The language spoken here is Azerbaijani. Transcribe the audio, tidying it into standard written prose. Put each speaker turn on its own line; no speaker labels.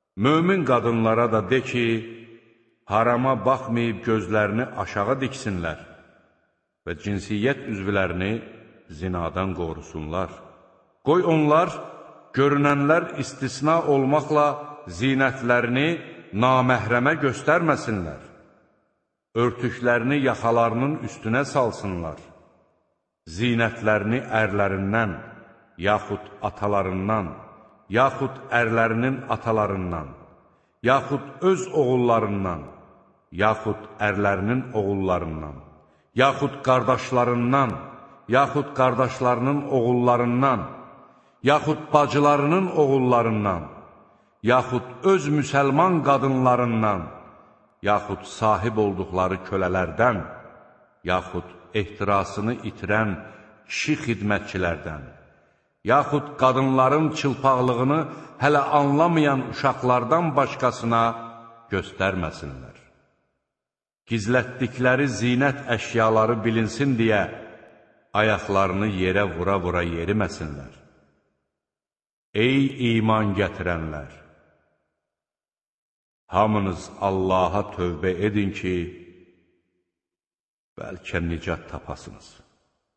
Mömin qadınlara da de ki, harama baxmayıb gözlərini aşağı diksinlər və cinsiyyət üzvlərini zinadan qorusunlar. Qoy onlar, görünənlər istisna olmaqla zinətlərini naməhrəmə göstərməsinlər. Örtüklərini yaxalarının üstünə salsınlar. Zinətlərini ərlərindən, yaxud atalarından, yaxud ərlərinin atalarından, yaxud öz oğullarından, yaxud ərlərinin oğullarından, yaxud qardaşlarından, yaxud qardaşlarının oğullarından, yaxud bacılarının oğullarından, yaxud öz müsəlman qadınlarından, yaxud sahib olduqları kölələrdən, yaxud ehtirasını itirən kişi xidmətçilərdən, yaxud qadınların çılpaqlığını hələ anlamayan uşaqlardan başqasına göstərməsinlər. Gizlətdikləri zinət əşyaları bilinsin deyə ayaqlarını yerə vura-vura yeriməsinlər. Ey iman gətirənlər! Hamınız Allaha tövbə edin ki, bəlkə nicat tapasınız.